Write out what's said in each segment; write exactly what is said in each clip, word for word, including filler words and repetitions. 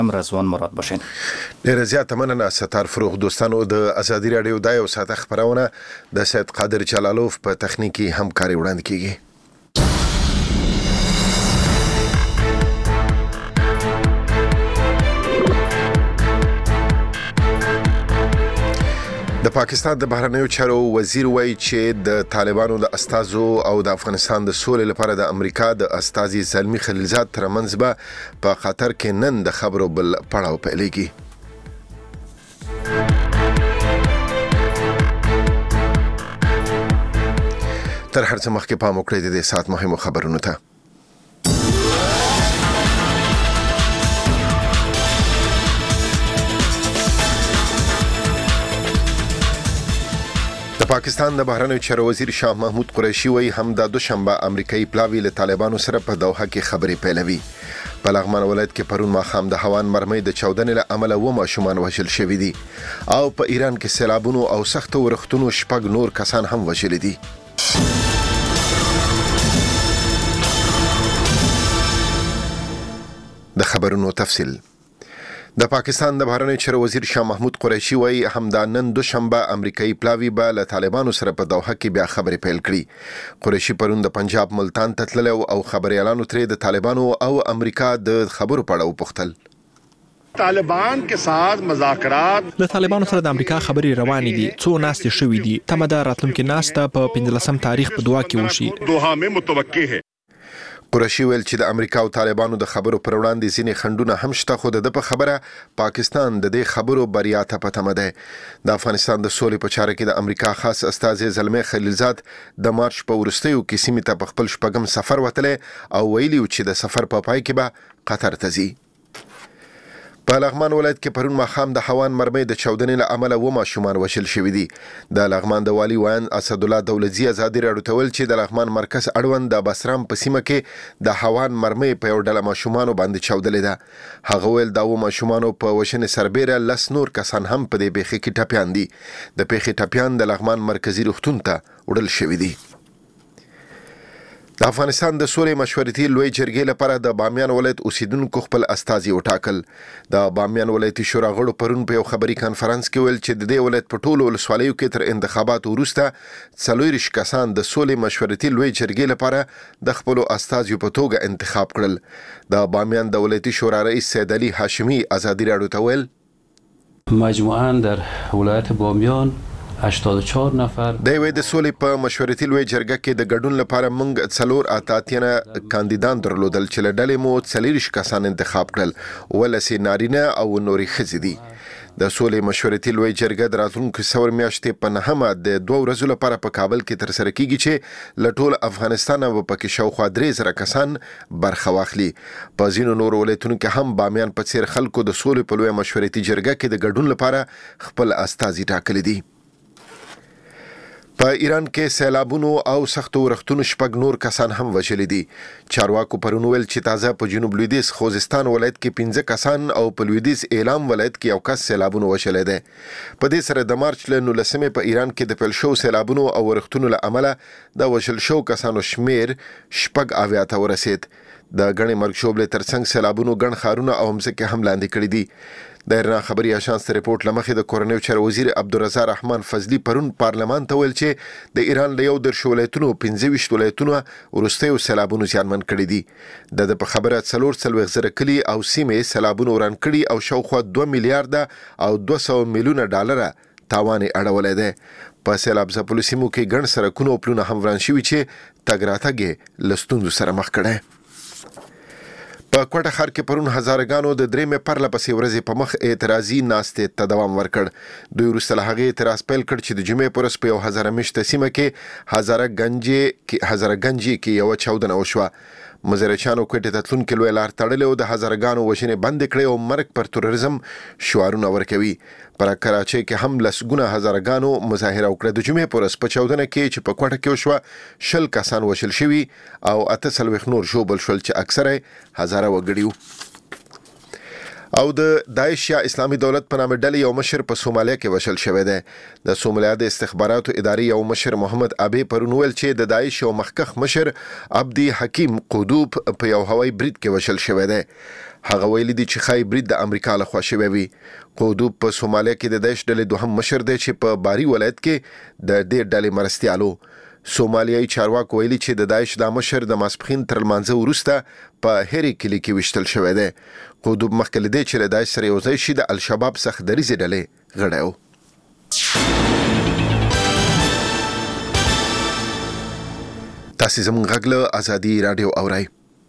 رضوان مراد باشین. ډیره زیاته مننه ستار فروغ. دوستانو، د ازادي رادیو د یو ساعت خبرونه د سید قادر جلالوف په تخنیکی همکاري وړاندې کیږي. د پاکستان د بهرنیو چارو وزیر وایي چې د طالبانو د استازو او د افغانستان د سولې لپاره د امریکا د استازي زلمی خلیلزاد ترمنځ به په قطر کې نن د خبرو بل پړاو پیلېږي. تر هر څه مخکې پام وکړئ د دې ساعت مهمو خبرونو ته. پاکستان د بهرنیو چارو وزیر شاه محمود قریشي وایي همدا دوشنبه امریکایي پلاوی له طالبانو سره په دوحه کې خبرې پیلوي. په لغمان ولایت کې پرون ماښام د هوان مرمۍ د چاودنې له امله اووه ماشومان وژل شوي دي او په ایران کې سیلابونو او سختو ورښتونو شپږ نور کسان هم وژلي دي. د خبرونو تفصیل. د پاکستان د بهرنیو چارو وزیر شاه محمود قریشي وایي همدا نن دوشنبه امریکایي پلاوی به له طالبانو سره په دوحه کې بیا خبرې پیل کړي. قریشي پرون د پنجاب ملتان ته تللی او خبريالانو ترې د طالبانو او امریکا د خبرو په اړه وپوښتل. طالبان के साथ مذاکرات له طالبانو سره د امریکا خبرې روانې دي. څو ناستې شوې دي. تمه ده راتلونکي ناسته په پنځلسم تاریخ په دوحه کې وشي. دوحه में متوقع है. قریشي ویل چې د امریکا او طالبانو د خبرو پر وړاندې ځینې خنډونه هم شته، خو د په خبره پاکستان د دې خبرو بریا ته په تمه ده. د افغانستان د سولې په چاره کې د امریکا خاص استازي زلمی خلیلزاد د مارچ په وروستیو کې سیمې ته په خپل شپږم سفر وتلی او ویلي چې د سفر په پای کې به قطر ته ځي. په لغمان ولایت کې پرون ماښام د هوان مرمۍ د چاودنې له امله اووه ماشومان وژل شوي دي. د لغمان د والي ویان اسد الله دولتزي ازادي راډیو ته ویل چې د لغمان مرکز اړوند د بسرام په سیمه کې د هوان مرمۍ په یو ډله ماشومانو باندې چاودلې ده. هغه ویل د اووه ماشومانو په وژنې سربیره لس نور کسان هم په دې پیښې کې ټپیان دي. د پیښې ټپیان د لغمان مرکزي روغتون ته وړل شوي دي. د افغانستان د سولې مشورتي لوی جرګې لپاره د بامیان ولایت اوسیدونکو خپل استازي وټاکل. د بامیان ولایتي شورا غړو پرون په یو خبري کانفرنس کې ویل چې د دې ولایت په ټولو ولسوالیو کې تر انتخاباتو وروسته څلوېښت کسان د سولې مشورتي لوی جرګې لپاره د خپل استازیو په توګه انتخاب کړل. د بامیان د ولایتي شورا رئیس سید علي هاشمي ازادي راډیو ته ویل مجموعاً در ولایت بامیان هشتاد و چهار نفر د یوې د سولې په مشورتي لوی جرګه کې د ګډون لپاره موږ څلور اتاتینه کاندیدان درلودل چې له ډلې مو څلېرویشت کسان انتخاب کړل، ولسې نارینه او نورې ښځې دي. د سولې مشورتي لوی جرګه د راتلونکي څلور میاشتې په نهمه د دوه ورځو لپاره په کابل کې ترسره کیږي چې له ټول افغانستان به پکې شاوخوا درې زره کسان برخه واخلي. په ځینو نورو ولایتونو کې هم بامیان په څیر خلکو د سولې په لوی مشورتي جرګه کې د ګډون لپاره خپل استازي ټاکلي دي. په ایران کې سیلابونو او سختو ورښتونو شپږ نور کسان هم وژلي دي. چارواکو پرون ویل چې تازه په جنوب لویدیځ خوزستان ولایت کې پنځه کسان او په لویدیځ اعلام ولایت کې یو کس سیلابونو وژلی دی. په دې سره د مارچ له نولسمې په ایران کې د پیل شوو سیلابونو او ورښتونو له امله د وژل شوو کسانو شمیر شپږ اویا ته ورسید. د ګڼې مرګ ژوبلې ترڅنګ سیلابونو ګڼ ښارونه او مځکې هم لاندې کړي دي. د ایرنا خبري اژانس ته ریپورت لمخې د کورنیو چارو وزیر عبدالرضا رحمان فضلی پرون پارلمان ته ویل چې د ایران له یو دېرش ولایتونو پنځه ویشت ولایتونو وروستیو سیلابونو زیانمن کړي دي. د په خبره څلور څلوېښت زره کلي او سیمې سیلابونو وران کړي او شاوخوا دوه میلیارډه او دوه سوه میلیونه ډالره تاوان یې اړولی دی. په سیلاب ځپلو سیمو کې ګڼ سړکونه او پلونه هم وران شوي چې تګ راتګ یې له ستونزو سره مخ کړی. په کوټه ښار کې پرون هزارګانو د درېمې پرله پسې ورځې په مخ اعتراضي ناستې ته دوام ورکړ. دوی وروسته له هغې اعتراض پیل کړ چې د جمعې په ورځ په یو هزاره میشته سیمه کې هزاره ګنجې کې یوه چاودنه وشوه. مزرچانو کوټې ته تلونکي لوی لار تړلې او د هزارګانو وژنې بندې کړې او مرګ پر تروریزم شعارونه ورکوي. پر کراچۍ کې هم لسګونه هزارګانو مظاهره وکړه. د جمعې په ورځ په چاودنه کې چې په کوټه کې وشوه شل کسان وژل شوي او اته څلوېښت نور ژوبل شول چې اکثره هزاره وګړي وو. او د داعش یا اسلامي دولت په نامه ډلې یو مشر په سومالیا کې وژل شوی دی. د سومالیا د استخباراتو ادارې یو مشر محمد ابي پرون ویل چې د داعش یو مخکښ مشر عبدي حکیم قودوب په یو هوایي برید کې وژل شوی دی. هغه ویلي دي چې خای برید د امریکا لخوا شوی وي. قودوب په سومالیا کې د داعش ډلې دوهم مشر دی چې په باری ولایت کې د دې ډلې مرستیالو. سومالیایي چارواکو ویلي چې د داعش د مشر د ماسپخین تر لمانځه وروسته په هری کلی کې وشتل شوی دی. قودوب مخکې له دې چې له داعش سره یوځای شي د الشباب څخه دریځې ډلې غړی و. تاسې زموږ غږ له ازادي راډیو اورئ.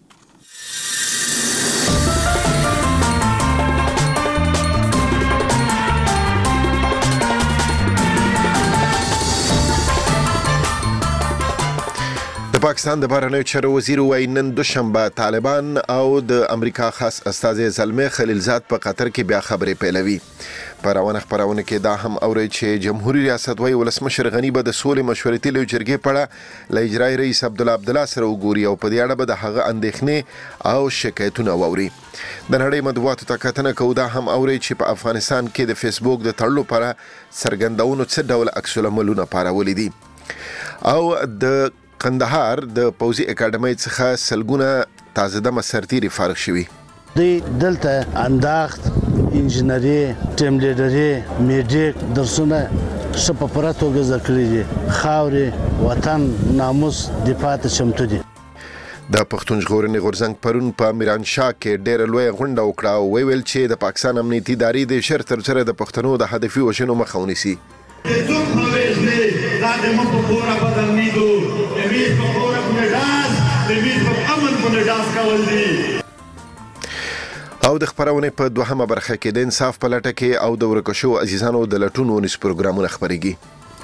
د پاکستان د بهرنیو چارو وزیر وایي نن دوشنبه طالبان او د امریکا خاص استازی زلمي خلیلزاد په قطر کې بیا خبرې پیلوي. په روانه خبرونه کې دا هم اوري چې جمهوریت ریاست وايي ولسمشر غنی به د سولې مشورتي لوی جرګې په له اجرایي رئیس عبدالله عبدالله سره وګوري او په دې اړه به د هغه اندېښنې او شکایتونه واوري. د نړۍ مطبوعاتو ته کتنه کوو دا هم اوري چې په افغانستان کې د فیسبوک د تړلو لپاره څرګندونو څه ډول عکس العملونه پارولي دي. او د قندهار د پوزي اکیډمۍ څخه سلګونه تازه دمه سرتیري فارغ شوي. دی دلته انداخت انجینری ټیم لیډري میډیک درسونه ښه په پوره توګه زده کړي دي. خاورې وطن ناموس دفاع ته چمتو دي. د پښتون ژغورنې غورځنګ پرون په میرانشاه کې ډېره لویه غونډه وکړه او ویل چې د پاکستان امنیتي ادارې د شر تر سره د پښتنو د هدفي وژنو مخه ونیسي. او د خبرونه په دوهمه برخه کې د انصاف په لټه کې او د ورکو شو عزیزانو د لټون ونیس پروګرامونه خبريږي.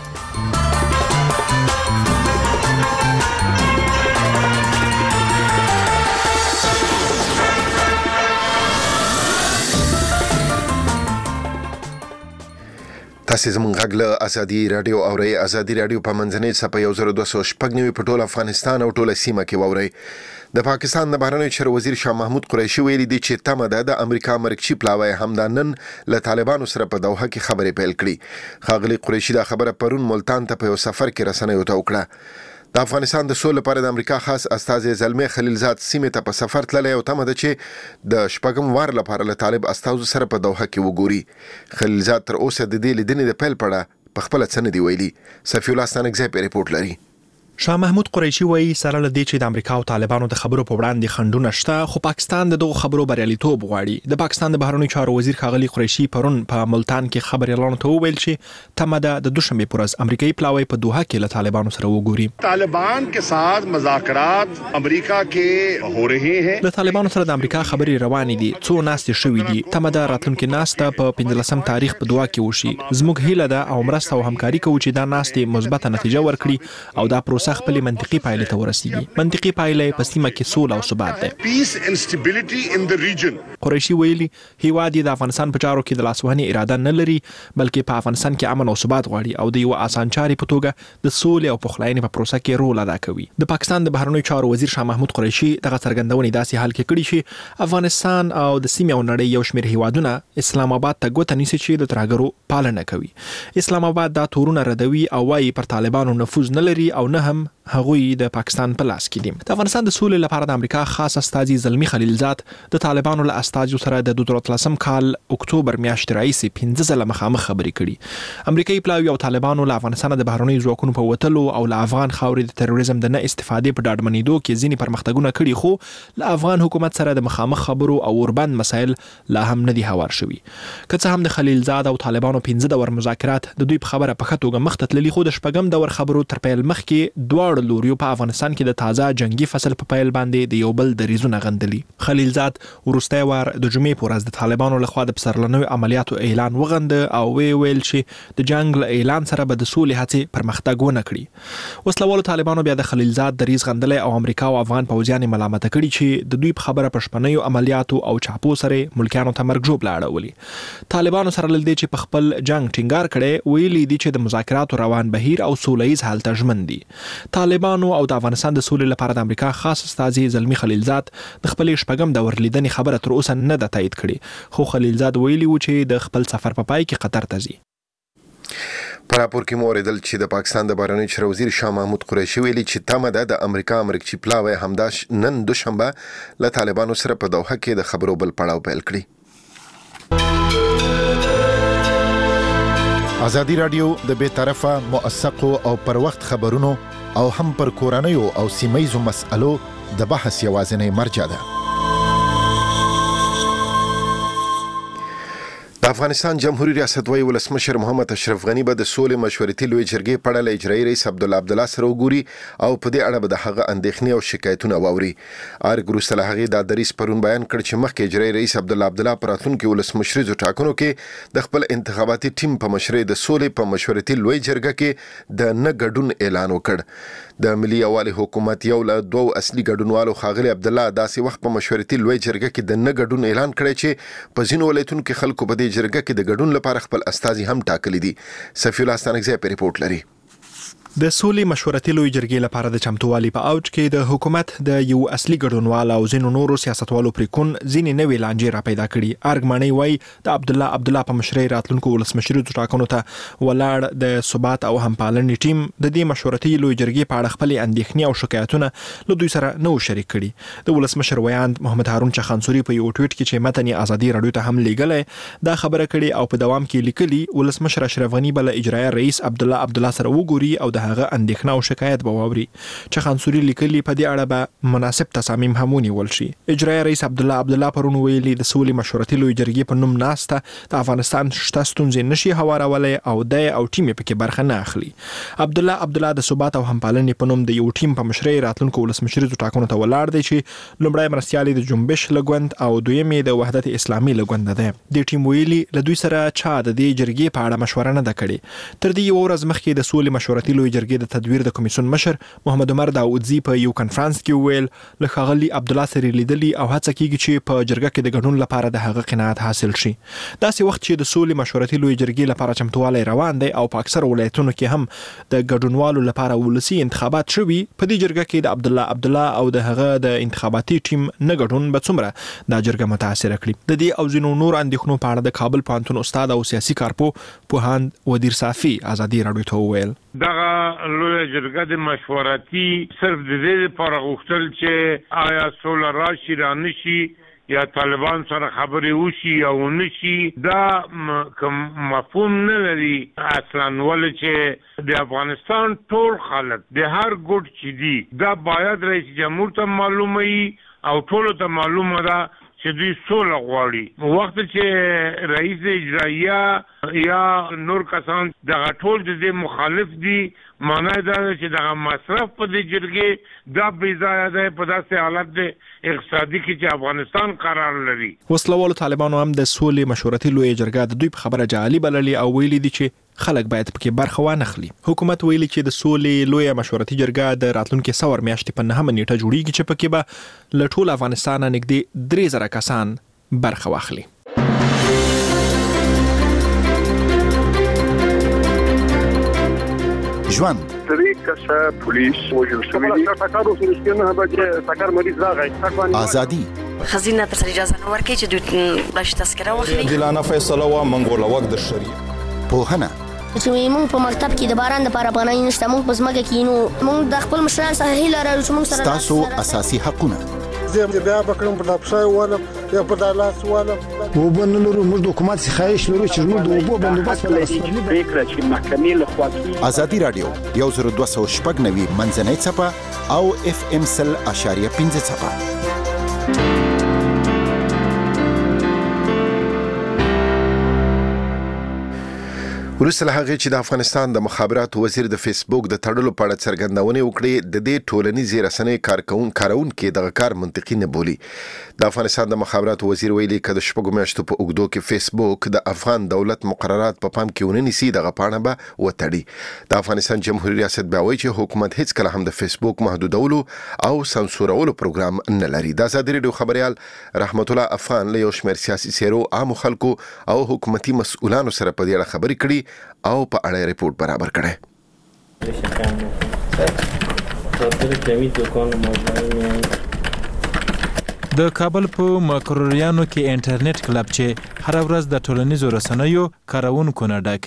تاسې زموږ غږ له ازادي راډیو اورئ. ازادي راډیو په منځنۍ څپه یو زر دوه سوه شپږ نوي په ټول افغانستان او ټوله سیمه کې واورئ. د پاکستان د بهرنیو چارو وزیر شاه محمود قریشي ویلي دي چې تمه ده د امریکا مرکزي پلاوی همدا نن له طالبانو سره په دوحه کې خبرې پیل کړي. ښاغلي قریشي دا خبره پرون ملتان ته په یو سفر کې رسنیو ته وکړه. د افغانستان د سولې لپاره د امریکا خاص استازی زلمي خلیلزاد سیمې ته په سفر تللی او تمه ده چې د شپږم وار لپاره له طالب استازو سره په دوحه کې وګوري. خلیلزاد تر اوسه د دې لیدنې د پیل په اړه په خپله څه نه دی ویلي. صفي الله ستانکزی په ریپورټ لري. شاه محمود قریشي وایي سره له دې چې د امریکا او طالبانو د خبرو په وړاندې خنډونه شته خو پاکستان د دغو خبرو بریالیتوب غواړي. د پاکستان د بهرنیو چارو وزیر ښاغلي قریشي پرون په ملتان کې خبريالانو ته وویل چې تمه ده د دوشنبه پر ورځ امریکایي پلاوی په دوحه کې له طالبانو سره وګوري. طالبان के साथ مذاکرات امریکا کې هو رہے ہیں. د طالبانو سره د امریکا خبري روانې دي. څو ناستې شوې دي. تمه ده راتلونکي ناسته په پنځلسم تاریخ په دوحه کې وشي. زموږ هیله ده او مرسته او همکاري کوو چې دا ناستې مثبته نتیجه ورکړي او دا پروسه خپل منطقي پایله ته ورسیږي. منطقي پایله په سیمه کې سوله او ثبات ده. Peace and stability in the region. قریشي ویلي هیواد د افغانستان په چارو کې د لاسوهنې اراده نه لري بلکې په افغانستان کې امن او ثبات غواړي او د یو آسان چاري په توګه د سولې او پخلاینې په پروسه کې رول ادا کوي. د پاکستان د بهرنیو چارو وزیر شاه محمود قریشي دغه څرګندونې داسې حال کې کړي چې افغانستان او د سیمې او نړۍ یو شمېر هیوادونه اسلام آباد ته ګوته نیسي چې د ترهګرو پالنه کوي. اسلام آباد دا تورونه ردوي او وايي پر طالبانو نفوذ نه لري او نه هم هغوی د پاکستان په لاس کې دي. د افغانستان د سولې لپاره د امریکا خاص استازي زلمي خلیلزاد د طالبانو له استازو سره د دوه زره اتلسم کال اکتوبر میاشتې راهیسې پنځه ځله مخامخ خبرې کړي. امریکایي پلاوی او طالبانو له افغانستان د بهرنیو ځواکونو په وتلو او له افغان خاورې د تروریزم د نه استفادې په ډاډمنېدو کې ځینې پرمختګونه کړي خو له افغان حکومت سره د مخامخ خبرو او اوربند مسایل لا هم نه دي هوار شوي. که څه هم د خلیلزاد او طالبانو پنځه دور مذاکرات د دوی په خبره په ښه توګه مخ ته تللي خو د شپږم دور خبرو تر پیل مخکې دواړو لوریو په افغانستان کې د تازه جنگي فصل په پیل باندې د یو بل دریځونه غندلي. خلیلزاد وروستی وار د جمعې په ورځ د طالبانو لخوا د پسرلنیو عملیاتو اعلان وغنده او وی ویل چې د جنگ له اعلان سره به د سولې هڅې پرمختګ ونه کړي. وسلوالو طالبانو بیا د خلیلزاد دریځ غندلی او امریکا او افغان پوځیان ملامت کړي چې د دوی په خبره په شپنیو عملیاتو او چاپو سره ملکیانو ته مرګ ژوبله اړولي. طالبانو سره له دې چې په خپل جنگ ټینګار کړي ویلي دي چې د مذاکراتو روان بهیر او سولهییز حالت ژمن دي. طالبانو او د افغانستان د سولې لپاره د امریکا خاص استازي زلمي خلیلزاد د خپل شپږم دور لیدنې خبره تر اوسه نه ده تایید کړې خو خلیلزاد ویلي و چې د خپل سفر په پای کې قطر ته ځي. په راپور کې مو اوریدل چې د پاکستان د بهرنیو چارو وزیر شاه محمود قریشي ویلي چې تمه ده د امریکا امریکایي پلاوی همداش نن دوشنبه له طالبانو سره په دوحه کې د خبرو بل پړاو پیل کړي. ازادي رادیو د بې طرفه موثقو او پر وخت خبرونو او هم پر کورنیو او سیمایزو مسألو د بحث یوازینی مرجع ده. د افغانستان جمهوریت ریاست وایي ولسمشر محمد اشرف غنی به د سولې مشورتي لوی جرګې په اړه له اجرایي رئیس عبدالله عبدالله سره وګوري او په دې اړه به د هغه اندېښنې او شکایتونه واوري. ارګ وروسته له هغې دا دریځ پرون بیان کړ چې مخکې اجرایي رئیس عبدالله عبدالله په راتلونکي ولسمشریزو ټاکنو کې د خپل انتخاباتي ټیم په مشرۍ د سولې په مشورتي لوی جرګه کې د نه ګډون اعلان وکړ. د ملي یووالي حکومت یو له دوو اصلي ګډونوالو ښاغلي عبدالله داسې وخت په مشورتي لوی جرګه کې د نه ګډون اعلان کړی چې په ځینو ولایتونو کې خلکو په دې جرګه کې د ګډون لپاره خپل استازي هم ټاکلي دي. صفي الله ستانکزی په ریپورت لري. د سولې مشورتي لوی جرګې لپاره د چمتووالي په اوج کې د حکومت د یو اصلي ګډونوال او ځینو نورو سیاستوالو پریکون ځینې نوې لانجې را پیدا کړي. ارګ مانی وایي د عبدالله عبدالله په مشرۍ راتلونکو ولسمشریزو ټاکنو ته ولاړ د ثبات او همپالنې ټیم د دې مشورتي لوی جرګې په اړه خپلې اندېښنې او شکایتونه له دوی سره نه شریک کړي. د ولسمشر ویاند محمد هارون چخانسوري په یو ټویټ کې چې متن ازادي رادیو ته هم لیږلی دا خبره کړې او په دوام کې لیکلي ولسمشر اشرف غنی بل اجرایي رئیس عبدالله عبدالله سره وګوري او د هغه اندېښنه او شکایت به واوري. چخانسوري لیکلي په دې اړه به مناسب تصامیم هم ونیول شي. اجرایي رئیس عبدالله عبدالله پرون ویلي د سولې مشورتي لوی جرګې په نوم ناسته د افغانستان شته ستونزې نشي هوارولی او د او ټیم پکې برخه نه اخلي. عبدالله عبدالله د ثبات او همپالنې په نوم د یو ټیم په مشرۍ راتلونکو ولسمشریزو ټاکنو ته ولاړ دی چې لومړی مرستیال د جنبش لګوند او دویم د وحدت اسلامي لګوند دی. د ټیم ویلي له دوی سره چا د دې جرګې په اړه مشوره نه ده کړې. تر دې یو ورځ مخکې د سولې مشورتي لوی جرګې د تدویر د کمیسیون مشر محمد عمر داودزی په یو کانفرنس کې ویل له ښاغلي عبدالله سره لیدلي او هڅه کیږي چې په جرګه کې د ګډون لپاره د هغه قناعت حاصل شي. داسې وخت چې د سولې مشورتي لوی جرګې لپاره چمتووالی روان دی او په اکثر ولایتونو کې هم د ګډونوالو لپاره ولسي انتخابات شوي، په دې جرګه کې د عبدالله عبدالله او د هغه د انتخاباتي ټیم نه ګډون به څومره دا جرګه متاثره کړي. د دې او ځینو نور اندېښنو په اړه د کابل پوهنتون استاد او سیاسي کارپو پوهاند ودیر صافي ازادي رادیو ته وویل دغه لوی جرګه د مشورتي صرف د دې لپاره غوښتل چې آیا سوله راشي را نشي یا طالبان سره خبرې وشي او نشي دا کوم مفهوم نه لري اصلا، ولې چې د افغانستان ټول خلک د هر ګوټ چې دي دا باید رئیس جمهور ته معلومه وي او ټولو ته معلومه ده چې دوی سوله غواړي. وخت چې رئیس اجرائیه یا نور کسان دغه ټول د دې مخالف دي، معنی دا چې دغه مصرف په دې جرګې دا بې ځایه دی په داسې حالت د اقتصادي کې چې افغانستان قرار لري. وسلوالو طالبانو هم د سولې مشورتي لوی جرګه د دوی په خبره جعلي بللي او ویلي دي چې خلک باید پکې برخه وانخلي. حکومت ویلي چې د سولې لوی مشورتي جرګه د راتلونکي سور میاشتې په نهمه نیټه جوړیږي چې پکې به له ټول افغانستان نږدې درې زره کسان برخه واخلي. ژوند درې کسه پولیس وژل شوي دي. ټاکر اوس رښتینه به چې ټاکر مریض راغی. ازادي خزینه تر اجازه نه ورکړي چې دوی باش تذکره واخلي. عادلانه فیصله وا منګول وخت د شریعت پوهنه چې موږ په مکتب کې د باران لپاره پناه نشته، موږ په ځمکه کې نو موږ د خپل مشران سره هیله لرو چې موږ سره تاسو اساسي حقونه زه بیا بکرم په دپښای ولم یا په دالاس ولم وبن لرو موږ د حکومت څخه خواهش لرو چې موږ د اوبو بندوبست ولرو پریکړه چې محکمې له خوا کیږي. ازادي رادیو یو زر دوه سوه شپږ نوي منځنۍ څپه او اف ام سل اشاریه پنځه څپه. وروسته له هغې چې د افغانستان د مخابراتو وزیر د فیسبوک د تړلو په اړه څرګندونې وکړې، د دې ټولنیزې رسنۍ کارکون کارونکي دغه کار منطقي نه بولي. د افغانستان د مخابراتو وزیر ویلي که د شپږو میاشتو په اوږدو کې فیسبوک د افغان دولت مقررات په پام کې ونه نیسي دغه پاڼه به وتړي. د افغانستان جمهوریت ریاست بیا وایي چې حکومت هیڅکله هم د فیسبوک محدودولو او سانسورولو پروګرام نه لري. د ازادي راډیو خبريال رحمت الله افغان له یو شمېر سیاسي څیرو، عامو خلکو او حکومتي مسؤلانو سره په دې اړه خبرې کړي او په اړه ریپورت برابر کړي. د کابل په مقرریانو کې انټرنیټ کلب چې هر ورځ د ټولنیزو رسنیو کارونکو نه ډک وي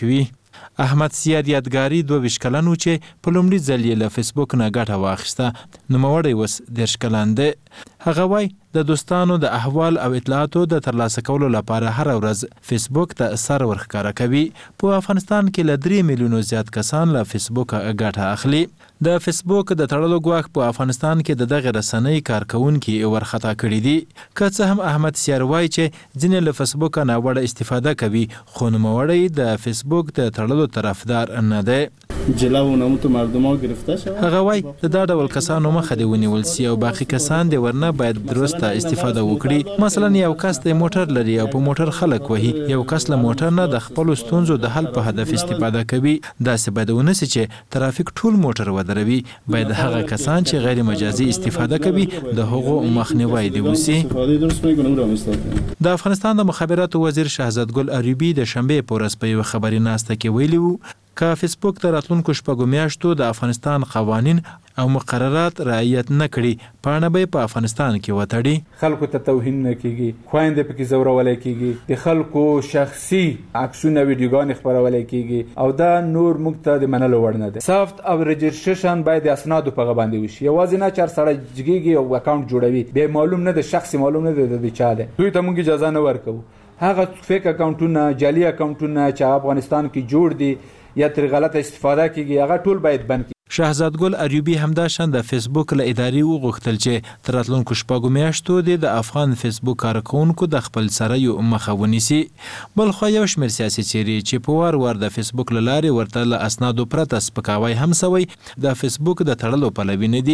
احمد سیاد یادګاری دوه ویشت کلن و چې په لومړي ځل یې له فیسبوک نه ګټه واخیسته. نوموړی اوس دېرش کلن دی. هغه وایي د دوستانو د احوال او اطلاعاتو د ترلاسه کولو لپاره هر ورځ فیسبوک ته سر ورښکاره کوي. په افغانستان کې له درې میلیونو زیات کسان له فیسبوکه ګټه اخلي. د فیسبوک د تړلو ګواښ په افغانستان کې د دغه رسنۍ کارکونکي ورخطا کړي دي. که څه هم احمد سیار وایي چې ځینې له فیسبوکه ناوړه استفاده کوي، خو نوموړی د فیسبوک د تړلو طرفدار نه دی. جلا و ناموت مردم ها گرفته شود. هغه وایي د دا ډول کسانو مخه دې ونیول سي او باقي کسان دې ورنه باید درسته استفاده وکړي. مثلا یو کس د موټر لري او په موټر خلک وهي، یو کس له موټر نه د خپلو ستونزو د حل په هدف استفاده کوي. داسې باید ونسي چې ترافیک ټول موټر ودروي. باید هغه کسان چې غیر مجازي استفاده کوي د هغو مخنیوی دې وسي. د افغانستان د مخابراتو وزیر شهزاد ګل عربي د شنبې په ورځ په یوه خبري ناسته کې ویلي وو که فیسبوک د راتلونکو شپږو میاشتو د افغانستان قوانین او مقررات رعایت نه کړي، پاڼه به په افغانستان کې وتړي. خلکو ته توهین نه کیږي، خويندې پکې زورولای کیږي، د خلکو شخصي عکسونه ویډیوګان خبرولای کیږي او دا نور موږ ته د منلو وړ نه ده. سافت او رجسټریشن باید د اسنادو په غباندې وشي. یوازې نه چر سره جګیږي او اکاونټ جوړوي، به معلوم نه ده شخصي معلوم نه ده د چا ده. دوی ته موږ اجازه نه ورکو. هغه فیک اکاونټونه، جعلي اکاونټونه چې افغانستان کې جوړ دي یا تر غلطه استفاده کیږي، هغه ټول باید بند کړي. شهزاد ګل عربي همداشان د فیسبوک له ادارې وغوښتل چې تر راتلونکو شپږو میاشتو د افغان فیسبوک کارکونکو د خپل سره مخه ونیسي. بل خو یو شمېر سیاسي څېرې چې په وار وار د فیسبوک له لارې ورته له اسنادو پرته سپکاوی هم سوی، د فیسبوک د تړلو پلوي نه دي.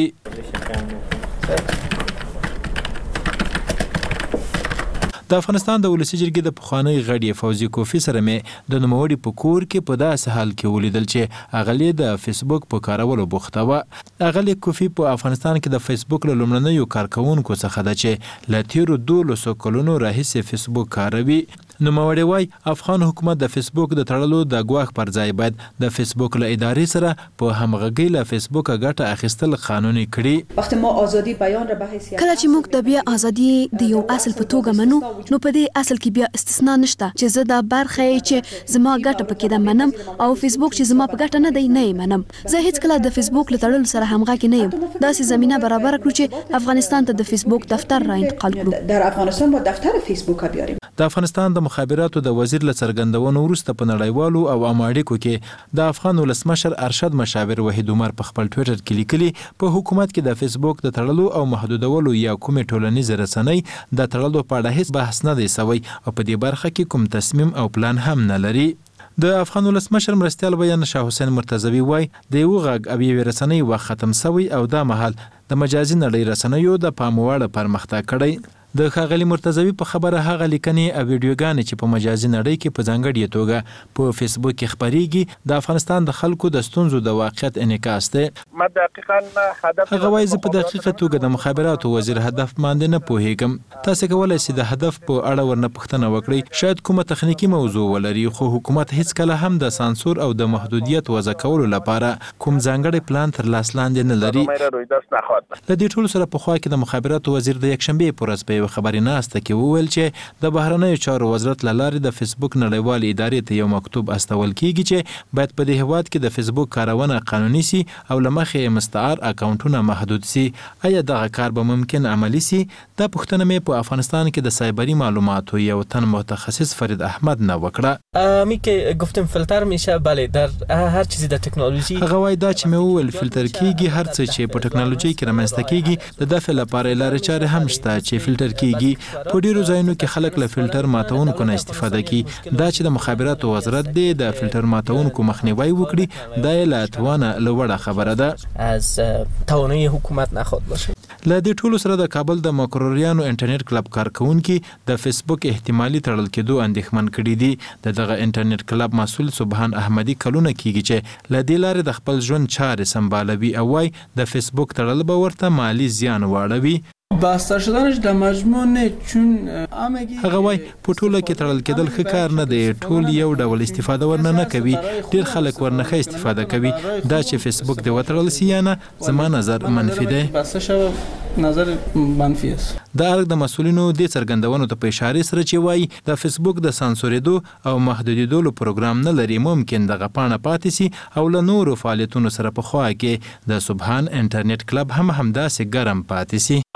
د افغانستان د ولسي جرګې د پخوانی غړي فوزي کوفی سره مې د نوموړي په کور کې په داسې حال کې ولیدل چې اغلی د فیسبوک په کارولو بوخته وه. اغلی کوفی په افغانستان کې د فیسبوک له لومړنیو کارکوونکو څخه ده چې له تیرو دولسو کلونو راهیسې فیسبوک کاروي. نوموړی وایي افغان حکومت د فیسبوک د تړلو د ګواښ پر ځای باید د فیسبوک له ادارې سره په همغږۍ له فیسبوکه ګټه اخیستل قانوني کړي. کله چې موږ د بیا ازادي د یو اصل په توګه منو، نو په دې اصل کې بیا استثنا نشته چې زه دا برخه چې زما ګټه پکې ده منم او فیسبوک چې زما په ګټه نه دی نه منم. زه هیڅ کله د فیسبوک له تړلو سره همغږی نه یم. داسې زمينه برابر کړو چې افغانستان ته د فیسبوک دفتر را انتقال کړو. در افغانستان با دفتر فیسبوک بیاریم. د افغانستان د مخابراتو د وزیر له څرګندونو وروسته په نړیوالو او عامه اړیکو کې د افغان ولسمشر ارشد مشاور وحید عمر په خپل ټویټر کې لیکلي په حکومت کې د فیسبوک د تړلو او محدودولو یا کومې ټولنیزې رسنۍ د تړلو په اړه هیڅ بحث نه دی سوی او په دې برخه کې کوم تصمیم او پلان هم نه لري. د افغان ولسمشر مرستیال بیان شاه حسین مرتضوی وای د یو غږ او یو رسنۍ وخت ختم سوی او دا مهال د مجازي نړۍ رسنیو د پاموړ پرمختګ کړی. د ښاغلي مرتضوی په خبره هغه لیکنې او ویډیوګانې چې په مجازي نړۍ کې په ځانګړې توګه په فیسبوک کې خپریږي د افغانستان د خلکو د ستونزو د واقعیت انعکاس دی. هغه وایي زه په دقیقه توګه د مخابراتو وزیر هدف باندې نه پوهیږم. تاسو کولای شئ د هدف په اړه ورنه پوښتنه وکړئ. شاید کومه تخنیکی موضوع ولري، خو حکومت هیڅ کله هم د سانسور او د محدودیت وضع کولو لپاره کوم ځانګړی پلان تر لاس لاندې نه لري. د دې ټولو سره په خوا کې د مخابراتو وزیر د یکشنبې په ورځ په خبري ناسته کې وویل چې د بهرنیو چارو وزارت له لارې د فیسبوک نړیوال ادارې ته یو مکتوب استول کیږي چې باید په دې هیواد کې د فیسبوک کارونه قانوني سي او له مخې مستعار اکاونټونه محدود سي. آیا دغه کار به ممکن عملی سي؟ دا پوښتنه مې په افغانستان کې د سایبری معلوماتو یو تن متخصص فرید احمد نه وکړه. می که گفتم فیلتر میشه، بله در هر چیزی در تکنولوژی. هغه وایي دا چې مې وویل فیلتر کیږي، هر څه چې په ټکنالوژي کې رامنځته کیږي د دفع لپاره لارې چارې هم شته چې فیلتر کیږي. په ډیرو ځایونو کې خلک له فیلټر ماتونکو نه استفاده کوي. دا چې د مخابراتو وزارت دی د فیلټر ماتونکو مخنیوی وکړي دا یې له توانه لوړه خبره ده. از توانایی حکومت نخواد باشه. له دې ټولو سره د کابل د ماکروریانو انټرنیټ کلب کارکونکي د فیسبوک احتمالي تړل کېدو اندېښمن کړي دي. د دغه انټرنیټ کلب مسؤل سبحان احمدي کلونه کیږي چې له دې لارې د خپل ژوند چارې سمبالوي او وايي د فیسبوک تړل به ورته مالی زیان واړوي. بسته شدنش در مجموع نه، چون همگی هغه وای په ټوله کې تړل کېدل ښه کار نه دی. ټول یو ډول استفاده ورنه نه کوي، ډیر خلک ورنه ښه استفاده کوي. دا چې فیسبوک دی وتړل سي یا نه زما نظر منفي دی. بسته شو نظر منفي است. د ارګ د مسولینو د څرګندونو ته په اشاره سره چې وایي د فیسبوک د سانسورېدو او محدودېدلو پروګرام نه لري، ممکن دغه پاڼه پاتې سي او له نورو فعالیتونو سره په خوا کې د سبحان انټرنیټ کلب هم همداسې ګرم پاتې سي.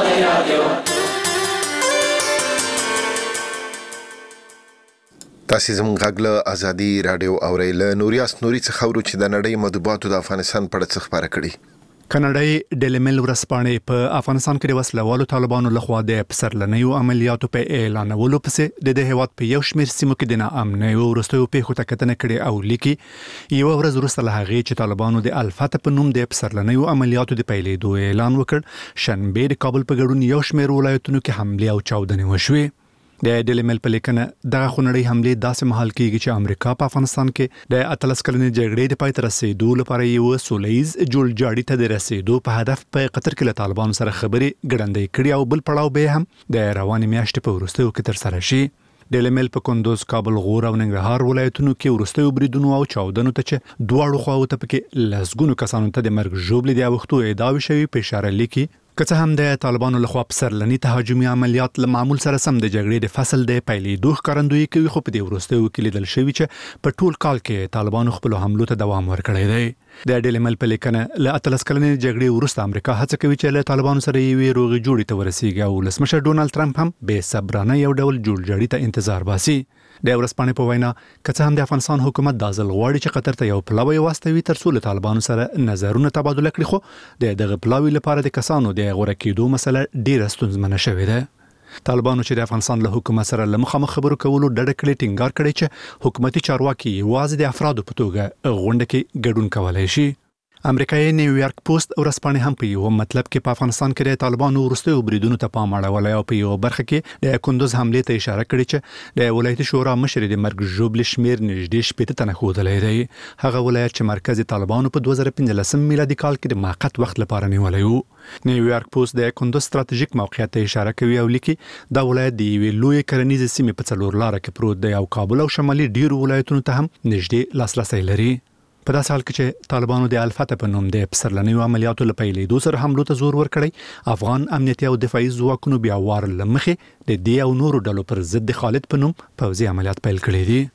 تاسو زموږ غږ له ازادي رادیو اورئ. له نوریاس نوري څخه خبرو چې د نړۍ مطبوعاتو د افغانستان په اړه څه خبره کړي. کاناډایي ډیلی میل ورځپاڼې په افغانستان کې د وسلوالو طالبانو لخوا د پسرلنیو عملیاتو په اعلانولو پسې د دې هیواد په یو شمېر سیمو کې د ناامنۍ او وروستیو پیښو ته کتنه کړې او لیکي یوه ورځ وروسته له هغې چې طالبانو د الفتح په نوم د پسرلنیو عملیاتو د پیلېدو اعلان وکړ، شنبې د کابل په ګډون یو شمېر ولایتونو کې حملې او چاودنې وشوې. د ډیلی میل په لیکنه دغه خونړۍ حملې داسې مهال کېږي چې امریکا په افغانستان کې د اتلس کلنې جګړې د پای ته رسېدو لپاره یو سولیز جوړجاړي ته د رسېدو په هدف په قطر کې له طالبانو سره خبرې ګړندۍ کړي او بل پړاو به هم د روانې میاشتې په وروستیو کې ترسره شي. ډیلی میل په کندوز، کابل، غور او ننګرهار ولایتونو کې وروستیو بریدونو او چاودنو ته چې دواړو خواو ته پکې لسګونو کسانو ته د مرګ ژوبلې د اوښتو ادعاوې شوي په اشاره لیکي. که څه هم د طالبانو لخوا پسرلني تهاجمي عملیات له معمول سره سم د جګړې د فصل د پیلېدو ښکارندویي کوي، خو په دې وروستیو کې لیدل شوي چې په ټول کال کې طالبانو خپلو حملو ته دوام ورکړی دی. د ډیلی میل په لیکنه له اتلس کلنې جګړې وروسته امریکا هڅه کوي چې له طالبانو سره یوې روغې جوړې ته ورسیږي او ولسمشر ډونالډ ټرمپ هم بې صبرانه یو ډول جوړجاړي ته انتظار باسي. د ورځپاڼې په وینا که څه هم د افغانستان حکومت دا ځل غواړي چې قطر ته یو پلاوی واستوي تر څو له طالبانو سره نظرونه تبادله کړي، خو د دغه پلاوی لپاره د کسانو د غوره کېدو مسله ډیره ستونزمنه شوې ده. طالبانو چې د افغانستان له حکومت سره له مخامخ خبرو کولو ډډه کړې، ټینګار کړی چې حکومتي چارواکي یوازې د افرادو په توګه غونډه کې ګډون کولی شي. امریکایي نیویارک پوسټ ورځپاڼې هم په یو مطلب کې په افغانستان کې د طالبانو وروستیو بریدونو ته پام اړولی او په یو برخه کې د کندوز حملې ته اشاره کړې چې د ولایتي شورا مشر د مرګ ژوبلې شمېر نږدې شپېته تنه ښودلی دی. هغه ولایت چې مرکز طالبانو په دوه زره پنځلسم میلادي کال کې د موقت وخت لپاره نیولی و. نیویارک پوسټ د کندوز ستراتیژیک موقعیت ته اشاره کوي او لیکي دا ولایت د یوې لویې کرنیزې سیمې په څلور لاره کې پروت دی او کابل او شمالي ډیرو ولایتونو ته هم نږدې لاسرسی لري. په داسې حال کې چې طالبانو د الفتح په نوم د پسرلنیو عملیاتو له پیلېدو سره حملو ته زور ورکړی، افغان امنیتي او دفاعي ځواکونو بیا وار له مخې د دې او نورو ډلو پر ضد د خالد په نوم پوځي عملیات پیل کړي دي.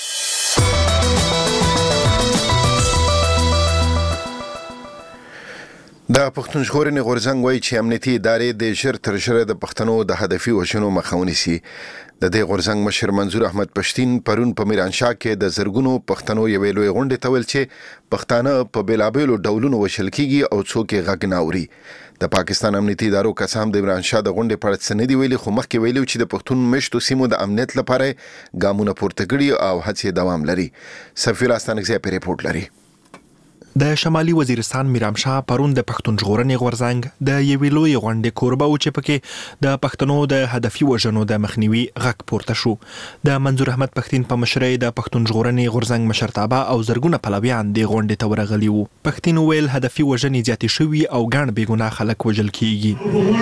د پښتون ژغورنې غورځنګ وایي چې امنیتي ادارې د ژر تر ژره د پښتنو د هدفي وژنو مخه ونیسي. د دې غورځنګ مشر منظور احمد پښتين پرون په میرانشاه کې د زرګونو پښتنو یوې لوی غونډې ته ویل چې پښتانه په بیلابېلو ډولونو وژل کېږي او څوک یې غږ نه اوري. د پاکستان امنیتي ادارو کسان د میرانشاه د غونډې په اړه څه نه دي ویلي، خو مخکې ویلي چې د پښتون مشتو سیمو د امنیت لپاره ګامونه پورته کړي او هڅې دوام لري. سفیر استانکزی په ریپورت لري. د شمالي وزیرستان میرامشاه پرون د پښتون ژغورنې غورځنګ د یوې لوی غونډې کوربه و چې پکې د پښتنو د هدفي وژنو د مخنیوي غږ پورته شو. د منظور احمد پښتين په مشرۍ د پښتون ژغورنې غورځنګ مشرتابه او زرګونه پلویان د غونډې ته ورغلي وو. پښتين ویل هدفي وژنې زیاتې شوي او ګڼ بې ګناه خلک وژل کیږي.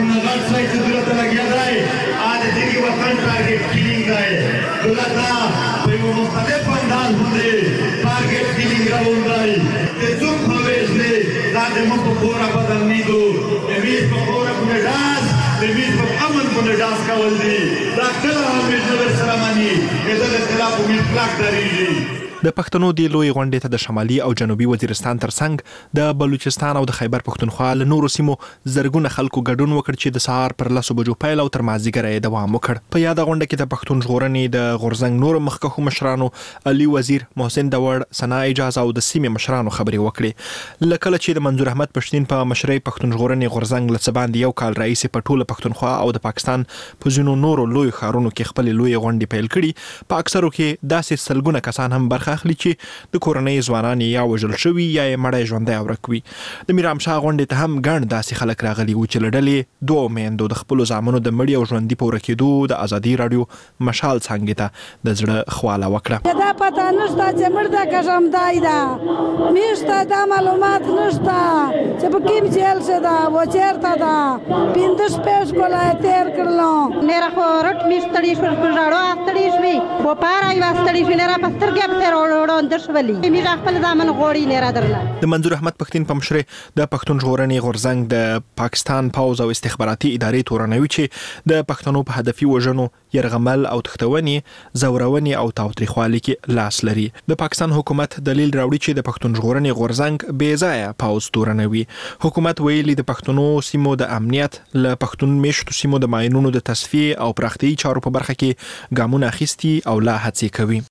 د مو په خورا بدل نیدو د میز په خورا په ډاس د میز په امن په ډاس کول دي دا کله هم د سلامانی د خلاف په مطلق دریږي. د پښتنو د لوی غونډې ته د شمالي او جنوبي وزیرستان ترڅنګ د بلوچستان او د خیبر پښتونخوا له نورو سیمو زرګونه خلکو ګډون وکړ چې د سهار پر لسو بجو پیل او تر مازدیګره یې دوام وکړ. په یاده غونډه کې د پښتون ژغورنې د غورځنګ نورو مخکښو مشرانو علي وزیر، محسن داوړ، ثنا اجاز او د سیمې مشرانو خبرې وکړې. لکه چې د منظور احمد پښتين په مشرۍ پښتون ژغورنې غورځنګ له څه باندې یو کال راهیسې په ټوله پښتونخوا او د پاکستان په ځینو نورو لوی ښارونو کې خپلې لوی غونډې پیل کړي، په اکثرو کې داسې سلګونه کسان هم برخه اخلي چې د کورنۍ ځوانان یا وژل شوي یا یې مړی ژوندی او ورک وي. د میرامشاه غونډې ته هم ګڼ داسې خلک راغلي وو چې له ډلې دوو میندو د خپلو زامنو د مړي او ژوندي په ورکېدو د ازادي راډیو مشال څانګې ته د زړه خواله وکړه. دا پته نشته چې مړ ده که ژوندی ده، میشته دا معلومات نشته چې په کوم جیل کې ده و چېرته ده. پنځه شپې ښکلا یې تېر کړلو. میرا خو رټ مې ستړي شول، په ژړو ستړي شوي، په پاره یې ستړي شوي، را په سترګې پسې وړاندې شولي میږه خپل ځامن غوړي نه را درله د منظور احمد پښتين په مشرۍ د پښتون ژغورنې غورځنګ د پاکستان پوز او استخباراتي ادارې تورنوي چې د پښتنو په هدفي وژنو يرغمل او تختونې زورونې او تاوتریخوالي کې لاس لري د پاکستان حکومت دلیل راوړي چې د پښتون ژغورنې غورځنګ بې ځایه پوز تورنوي حکومت ویلي د پښتنو سیمو د امنیت له پښتون میشتو سیمو د ماینونو د تصفیه او پراختي چارو په برخه کې ګامونه اخیستي او لا هڅې کوي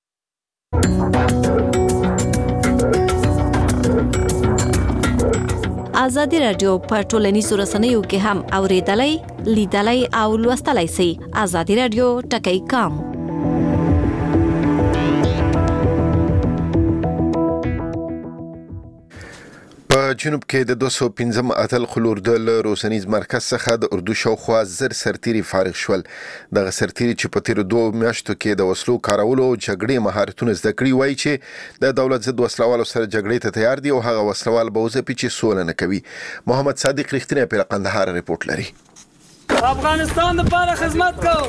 ازادي رادیو په ټولنیزو رسنیو کې هم اوریدلای لیدلای او لوستلای شئ ازادي رادیو ټکی کام په جنوب کې د دوه سوه پنځم اتل خلوردل روسنیز مرکز څخه د اردو شاوخوا زر سرتیري فارغ شول دغه سرتیري چې په تیر دوه میاشتو کې د وسلو کارولو جګړې مهارتونه زده کړي وایي چې د دولت ضد وسلوالو سره جګړې ته تیار دي او هغه وسلوال به وځي چې سوله نه کوي محمد صادق رښتینی پر قندهار ریپورت لري افغانستان لپاره خدمت کو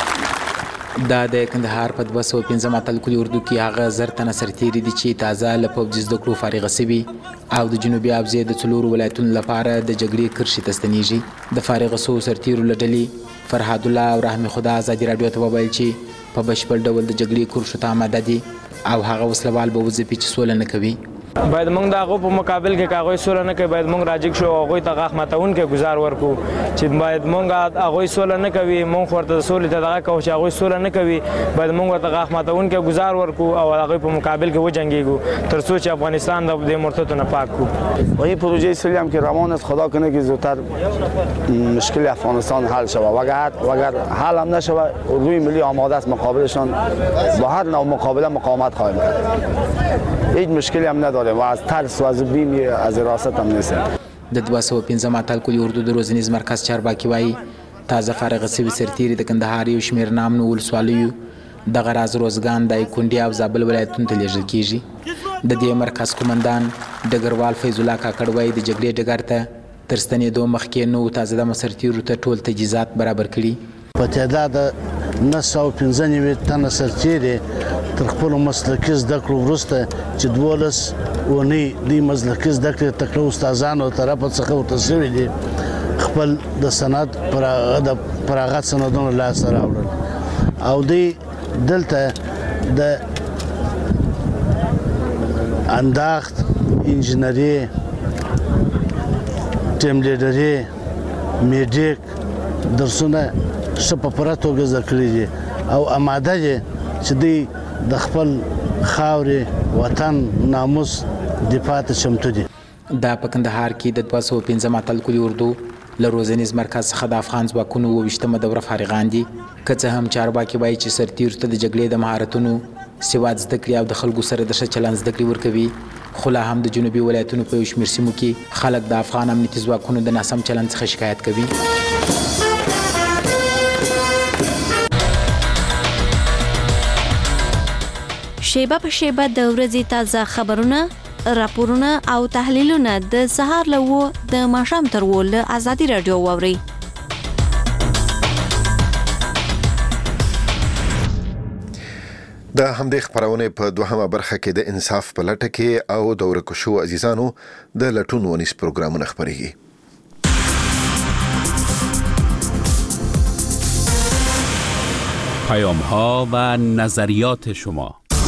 دا د کندهار په دوه سوه پنځم اتل کلي اردو کې هغه زر تنه سرتیري دي چې تازه له پوځي زده کړو فارغه شوي او د جنوبي ابزې د څلورو ولایتونو لپاره د جګړې کرښې ته ستنېږي د فارغه شوو سرتیرو له ډلې فرهاد الله او رحمي خدا ازادي راډیو ته وویل چې په بشپړ ډول د جګړې کرښو ته آماده دي او هغه وسلوال به وځي چې سوله نه کوي باید موږ د هغو په مقابل کې کاغوی سوله نه کوي باید موږ راجګ شو هغوی ته غاښ ماتونکی ګزار ورکو چې باید موږ هغوی سوله نه کوي موږ ورته سولې ته دغه کوو چې هغوی سوله نه کوي باید موږ ورته غاښ ماتونکی ګزار ورکو او هغوی په مقابل کې وجنګیږو تر څو چې افغانستان د دې مرتدو نه پاک کړو و این پروژه سولی هم که روان است خدا کنه که زودتر مشکل افغانستان حل شود و اگر اگر حل هم نشود اردوی ملی آماده است مقابلشان با هر نوع مقابله مقاومت خواهیم کرد هیچ مشکلی هم نداره و از ترس و از بیم از حراست هم نیست د دوه سوه پنځم اتل کلي اردو د روزنیز مرکز چارواکي وایي تازه فارغه شوي سرتیري د کندهار یو شمېر نامنو ولسوالیو دغه راز روزګان دایکنډي او زابل ولایتونو ته لیږل کیږي د دې مرکز قومندان ډګروال فیض الله کاکړ وایي د جګړې ډګر ته تر ستنېدو مخکې نوو تازه دمه سرتیرو ته ټول تجهیزات برابر کړي په تعداد نه سوه پنځه نوي تنه سرتیري تر خپلو مسلکي زده کړو وروسته چې دولس اونۍ دوی مسلکي زده کړې تکړه استادانو طرفه څخه ورته شوي دي خپل د سند د فراغت سندونه لاسته راوړل او دوی دلته د انداخت انجینري ټیم لیډري میډیک درسونه ښه په پوره توګه زده کړي دي او اماده دي چې دوی د خپل خاورې وطن ناموس دفاع ته چمتو دي دا په کندهار کې د دوه سوه پنځم اتل کلي اردو له روزنیز مرکز څخه د افغان ځواکونو اووه ویشتمه دوره فارغان دي که څه هم چارواکي وایي چې سرتیرو ته د جګړې د مهارتونو سواد زده کړې او د خلکو سره د ښه چلند زده کړې ورکوي خو لا هم د جنوبي ولایتونو په یو شمېر سیمو کې خلک د افغان امنیتي ځواکونو د ناسم چلند څخه شکایت کوي شیبه په شیبه د ورځې تازه خبرونه راپورونه او تحلیلونه د سهار له و د ماښام تر و له ازادي راډیو واورئ د همدې خبرونه په دوهمه برخه کې د انصاف په لټه کې او د ورکشو عزیزانو د لټون ونیس پروګرامونه خبرېږي پیام ها و نظریات شما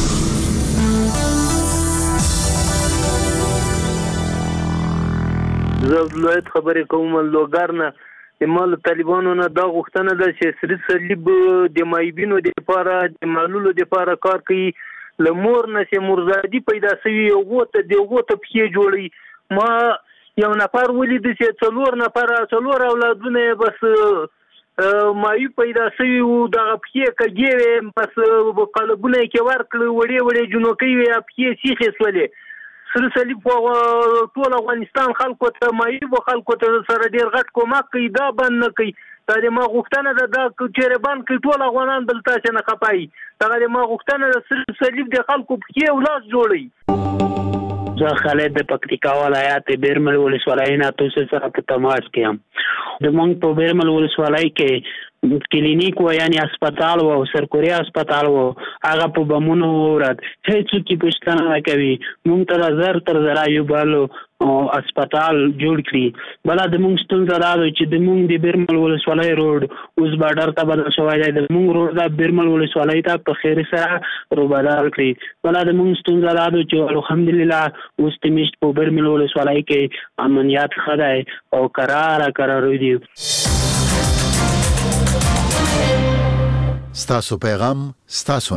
زه ولایت خبرې کوم لوګرنه د مال طالبانو نه دا غوښتنه ده چې سری صلیب د مایبینو د لپاره د مالولو د لپاره کار کوي لمور نه چې مرزادي پیدا شوی او غوته د غوته پخې جوړي ما یو نفر ولید چې څلور نفر څلور اولادونه بس مایو پیدا شوی او د پخې کګي بس قلبونه کې ورکړ وړي وړي جنوکي پخې سیخې سولې سره صلیب ټول افغانستان خلکو ته مایو خلکو ته سره ډیر غټ کومک کوي دا بند نه کوي دا د ما غوښتنه ده دا چې ربان کوي ټول افغانان دلته چې نه خپای دا د ما غوښتنه ده سره صلیب د خلکو په اولاد جوړي زه خالد د پکتیکا ولایت بیرمل ولسوالۍ نه تاسو سره په تماس کې یم د مونږ په بیرمل ولسوالۍ کې کلینیک و یعنی هسپتال و سرکوري هسپتال و هغه په بمونو ورات هیڅ کی پښتنه نه کوي مونږ ته زر تر زرا یو بالو او هسپتال جوړ کړي بل د مونږ ستونزه دا ده چې د مونږ د بیرمل ولسوالۍ روډ اوس بارډر ته بدل شوی دی د مونږ روډ د بیرمل ولسوالۍ ته په خیر سره رو بدل کړي بل د مونږ ستونزه دا ده چې الحمدلله اوس د میشت په بیرمل ولسوالۍ کې امنیت ښه دی او قرار قرار دی. ستاسو پیغام ستاسو